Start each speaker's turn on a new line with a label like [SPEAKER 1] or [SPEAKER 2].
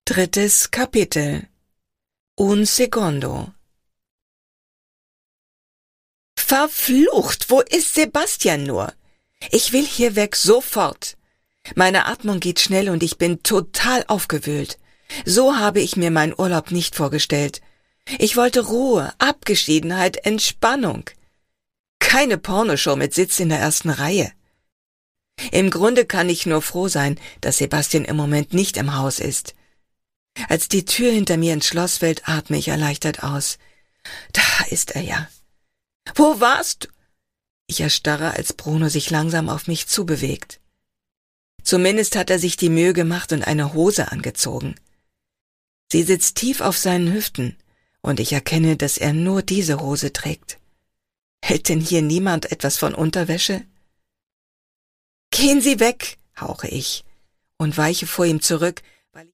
[SPEAKER 1] Drittes Kapitel. Un secondo. Verflucht, wo ist Sebastian nur? Ich will hier weg, sofort. Meine Atmung geht schnell und ich bin total aufgewühlt. So habe ich mir meinen Urlaub nicht vorgestellt. Ich wollte Ruhe, Abgeschiedenheit, Entspannung. Keine Pornoshow mit Sitz in der ersten Reihe. Im Grunde kann ich nur froh sein, dass Sebastian im Moment nicht im Haus ist. Als die Tür hinter mir ins Schloss fällt, atme ich erleichtert aus. Da ist er ja. Wo warst du? Ich erstarre, als Bruno sich langsam auf mich zubewegt. Zumindest hat er sich die Mühe gemacht und eine Hose angezogen. Sie sitzt tief auf seinen Hüften, und ich erkenne, dass er nur diese Hose trägt. Hält denn hier niemand etwas von Unterwäsche? Gehen Sie weg, hauche ich und weiche vor ihm zurück,